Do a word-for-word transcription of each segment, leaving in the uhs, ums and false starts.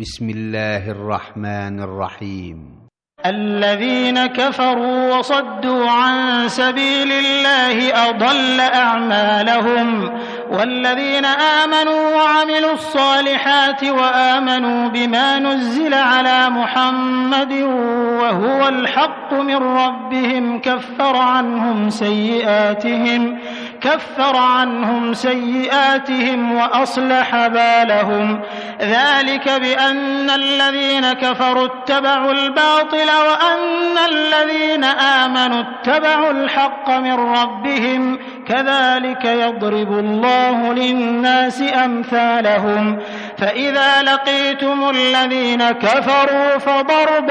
بسم الله الرحمن الرحيم. الذين كفروا وصدوا عن سبيل الله أضل أعمالهم، والذين آمنوا وعملوا الصالحات وآمنوا بما نزل على محمد وهو الحق من ربهم كفر عنهم سيئاتهم كفر عنهم سيئاتهم وأصلح بالهم. ذلك بأن الذين كفروا اتبعوا الباطل وأن الذين آمنوا اتبعوا الحق من ربهم، كذلك يضرب الله للناس أمثالهم. فإذا لقيتم الذين كفروا فضرب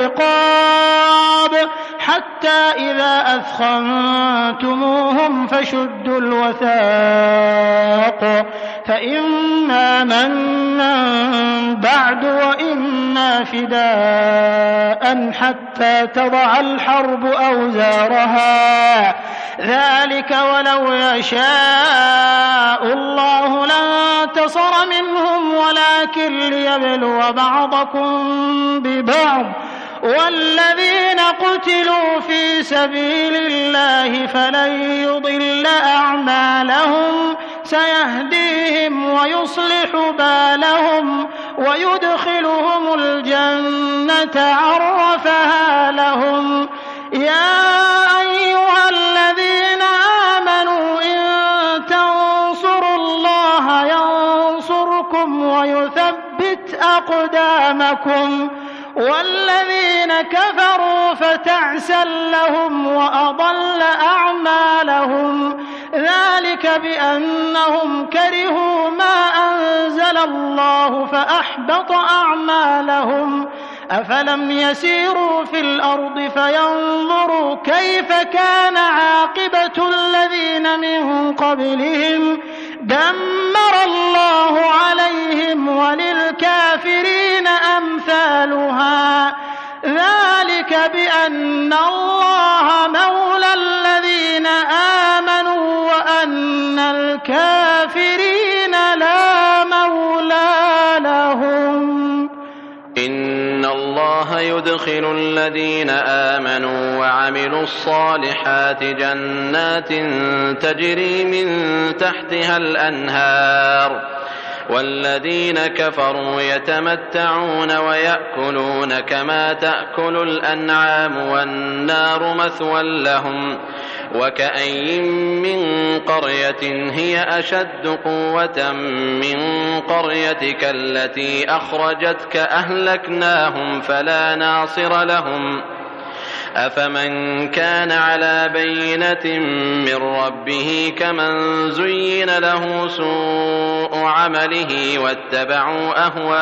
الرقاب حتى إذا أثخنتموهم فشدوا الوثاق، فإما منا بعد وإما فداء حتى تضع الحرب أوزارها، ذلك ولو يشاء الله لانتصر منهم ولكن ليبلو بعضكم ببعض، والذين قتلوا في سبيل الله فلن يضل أعمالهم سيهديهم ويصلح بالهم ويدخلهم الجنة عرفها لهم. يا أيها الذين آمنوا إن تنصروا الله ينصركم ويثبت أقدامكم، والذين كفروا فتعسا لهم وأضل أعمالهم، ذلك بأنهم كرهوا ما أنزل الله فأحبط أعمالهم. أفلم يسيروا في الأرض فينظروا كيف كان عاقبة الذين من قبلهم، دمر الله عليهم وللكافرين أمثالها، ذلك بأن الله مولى الذين آمنوا وأن الكافرين لا مولى لهم. إن الله يدخل الذين آمنوا وعملوا الصالحات جنات تجري من تحتها الأنهار، والذين كفروا يتمتعون ويأكلون كما تأكل الأنعام والنار مثوى لهم. وكأين من قرية هي أشد قوة من قريتك التي أخرجتك أهلكناهم فلا ناصر لهم. أفمن كان على بينة من ربه كمن زين له سوء عمله واتبعوا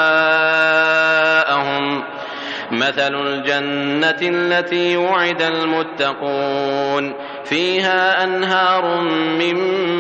أهواءهم. مثل الجنة التي وعد المتقون فيها أنهار من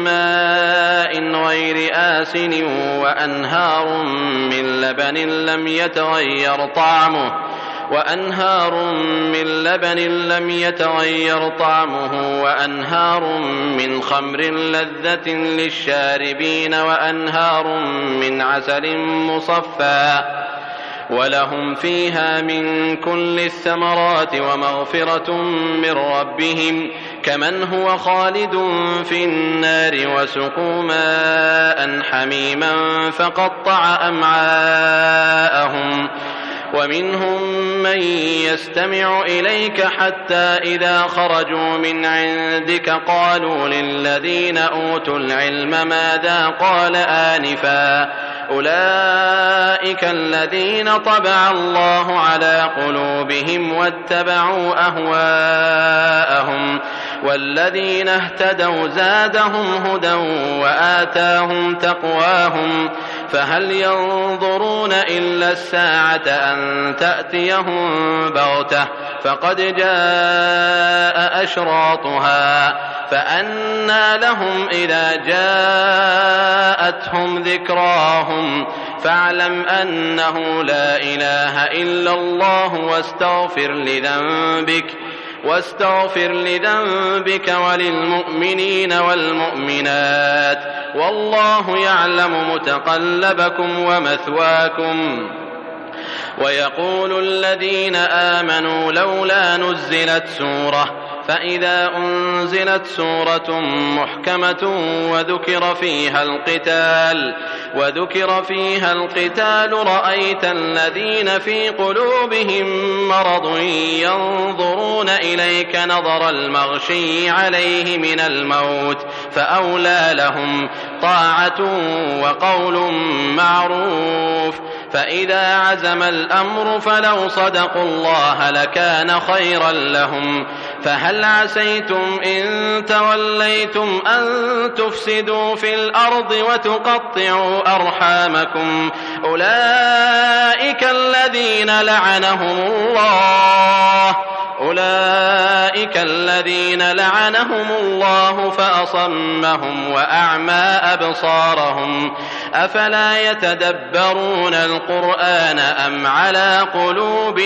ماء غير آسن وأنهار من لبن لم يتغير طعمه وأنهار من لبن لم يتغير طعمه وأنهار من خمر لذة للشاربين وأنهار من عسل مصفى، ولهم فيها من كل الثمرات ومغفرة من ربهم كمن هو خالد في النار وسقوا ماء حميما فقطع أمعاءهم. ومنهم من يستمع إليك حتى إذا خرجوا من عندك قالوا للذين أوتوا العلم ماذا قال آنفا، أولئك الذين طبع الله على قلوبهم واتبعوا أهواءهم، والذين اهتدوا زادهم هدى وآتاهم تقواهم. فهل ينظرون إلا الساعة أن تأتيهم بغتة فقد جاء أشراطها، فأنى لهم إذا جاءتهم ذكراهم. فاعلم أنه لا إله إلا الله واستغفر لذنبك واستغفر لذنبك وللمؤمنين والمؤمنات، والله يعلم متقلبكم ومثواكم. ويقول الذين آمنوا لولا نزلت سورة فإذا أنزلت سورة محكمة وذكر فيها القتال وذكر فيها القتال رأيت الذين في قلوبهم مرض ينظرون إليك نظر المغشي عليه من الموت فأولى لهم طاعة وقول معروف فإذا عزم الأمر فلو صدقوا الله لكان خيرا لهم فهل عسيتم إن توليتم أن تفسدوا في الأرض وتقطعوا أرحامكم أولئك الذين لعنهم الله أولئك الذين لعنهم الله فأصمهم وأعمى أبصارهم أفلا يتدبرون القرآن أم على قلوب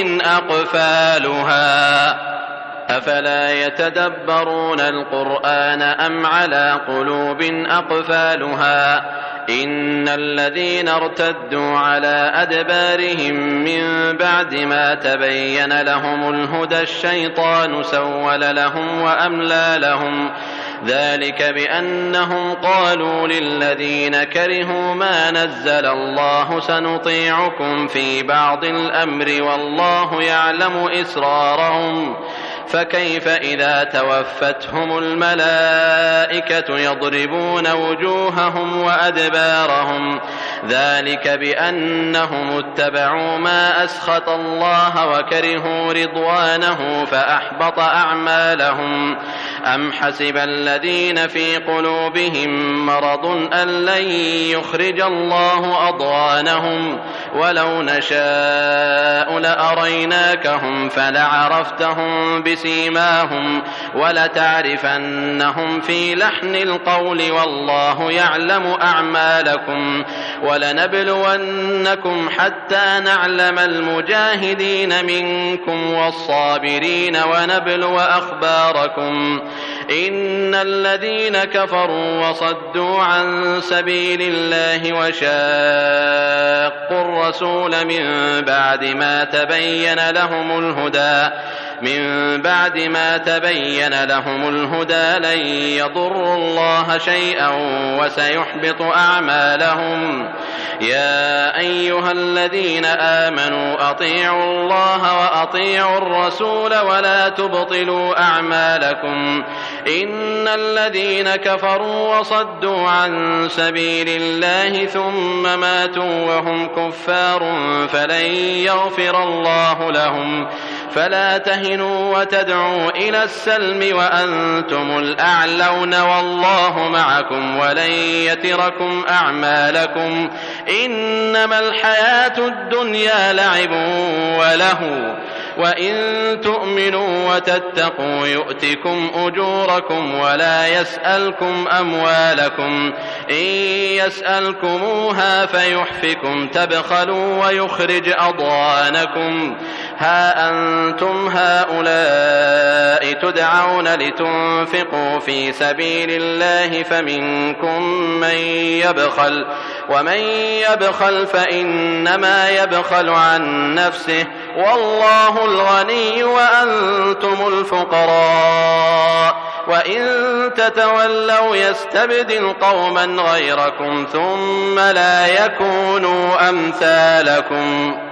أقفالها أفلا يتدبرون القرآن أم على قلوب أقفالها إن الذين ارتدوا على أدبارهم من بعد ما تبين لهم الهدى الشيطان سول لهم وأملى لهم ذلك بأنهم قالوا للذين كرهوا ما نزل الله سنطيعكم في بعض الأمر والله يعلم إسرارهم فكيف إذا توفتهم الملائكة يضربون وجوههم وأدبارهم ذلك بأنهم اتبعوا ما أسخط الله وكرهوا رضوانه فأحبط أعمالهم أم حسب الذين في قلوبهم مرض أن لن يخرج الله أضغانهم ولو نشاء لأريناكهم فلعرفتهم بسيماهم ولتعرفنهم في لحن القول والله يعلم أعمالكم ولنبلونكم حتى نعلم المجاهدين منكم والصابرين ونبلو أخباركم إن الذين كفروا وصدوا عن سبيل الله وشاقوا الرسول من بعد ما تبين لهم الهدى من بعد ما تبين لهم الهدى لن يضروا الله شيئا وسيحبط أعمالهم يا أيها الذين آمنوا أطيعوا الله وأطيعوا الرسول ولا تبطلوا أعمالكم إن الذين كفروا وصدوا عن سبيل الله ثم ماتوا وهم كفار فلن يغفر الله لهم فلا تهنوا وتدعوا إلى السلم وأنتم الأعلون والله معكم ولن يتركم أعمالكم إنما الحياة الدنيا لعب وله وإن تؤمنوا وتتقوا يؤتكم أجوركم ولا يسألكم أموالكم إن يسألكموها فيحفكم تبخلوا ويخرج أضغانكم ها أنتم هؤلاء تدعون لتنفقوا في سبيل الله فمنكم من يبخل ومن يبخل فإنما يبخل عن نفسه والله الغني وأنتم الفقراء وإن تتولوا يستبدل قوما غيركم ثم لا يكونوا أمثالكم